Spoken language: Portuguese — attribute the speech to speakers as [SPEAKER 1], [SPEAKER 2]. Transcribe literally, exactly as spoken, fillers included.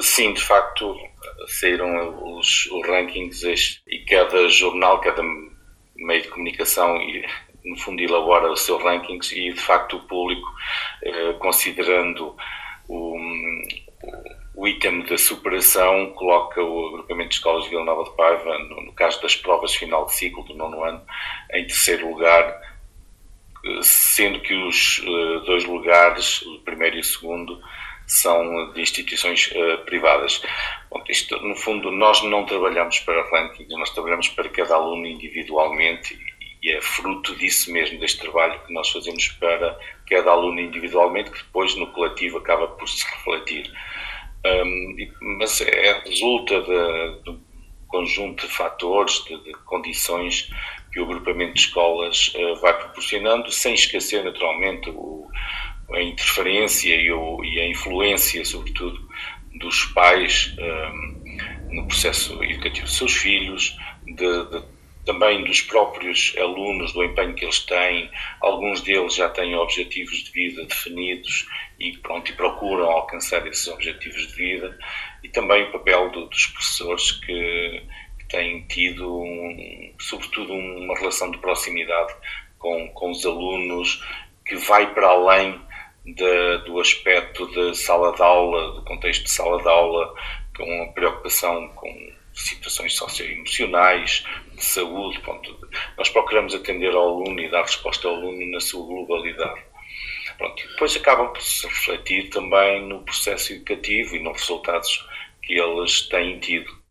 [SPEAKER 1] Sim, de facto, saíram os, os rankings e cada jornal, cada meio de comunicação, no fundo, elabora os seus rankings e, de facto, o público, considerando o, o item da superação, coloca o agrupamento de escolas de Vila Nova de Paiva, no, no caso das provas final de ciclo do nono ano, em terceiro lugar, sendo que os dois lugares, o primeiro e o segundo, são de instituições uh, privadas. Bom, isto, no fundo, nós não trabalhamos para rankings, nós trabalhamos para cada aluno individualmente e, e é fruto disso mesmo, deste trabalho que nós fazemos para cada aluno individualmente, que depois no coletivo acaba por se refletir. Um, e, mas é, resulta de, de um conjunto de fatores, de, de condições que o agrupamento de escolas uh, vai proporcionando, sem esquecer naturalmente o a interferência e, o, e a influência, sobretudo, dos pais um, no processo educativo dos seus filhos, de, de, também dos próprios alunos, do empenho que eles têm. Alguns deles já têm objetivos de vida definidos e, pronto, e procuram alcançar esses objetivos de vida. E também o papel do, dos professores que, que têm tido, um, sobretudo, uma relação de proximidade com, com os alunos que vai para além De, do aspecto de sala de aula, do contexto de sala de aula, com a preocupação com situações socioemocionais, de saúde. Pronto. Nós procuramos atender ao aluno e dar resposta ao aluno na sua globalidade. Pronto. E depois acabam por se refletir também no processo educativo e nos resultados que eles têm tido.